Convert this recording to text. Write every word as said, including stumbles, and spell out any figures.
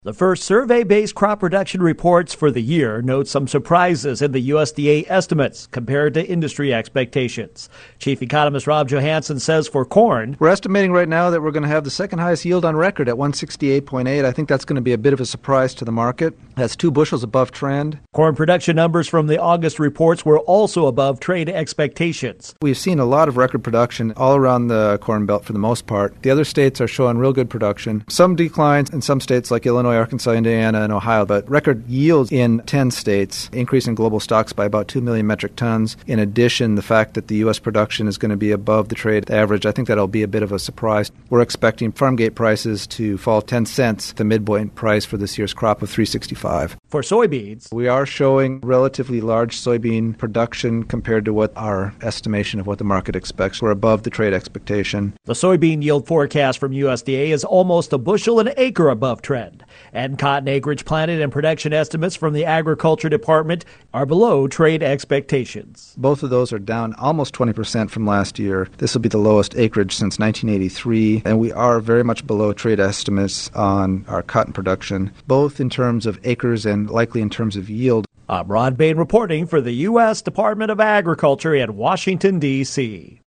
The first survey-based crop production reports for the year note some surprises in the U S D A estimates compared to industry expectations. Chief Economist Rob Johansson says for corn, we're estimating right now that we're going to have the second highest yield on record at one sixty-eight point eight. I think that's going to be a bit of a surprise to the market. That's two bushels above trend. Corn production numbers from the August reports were also above trade expectations. We've seen a lot of record production all around the Corn Belt for the most part. The other states are showing real good production. Some declines in some states like Illinois, Arkansas, Indiana, and Ohio, but record yields in ten states, increasing global stocks by about two million metric tons. In addition, the fact that the U S production is going to be above the trade average, I think that'll be a bit of a surprise. We're expecting farm gate prices to fall ten cents, the midpoint price for this year's crop of three sixty-five. For soybeans, we are showing relatively large soybean production compared to what our estimation of what the market expects. We're above the trade expectation. The soybean yield forecast from U S D A is almost a bushel an acre above trend, and cotton acreage planted and production estimates from the Agriculture Department are below trade expectations. Both of those are down almost twenty percent from last year. This will be the lowest acreage since nineteen eighty-three, and we are very much below trade estimates on our cotton production, both in terms of acres and likely in terms of yield. I'm Ron Bain reporting for the U S Department of Agriculture in Washington, D C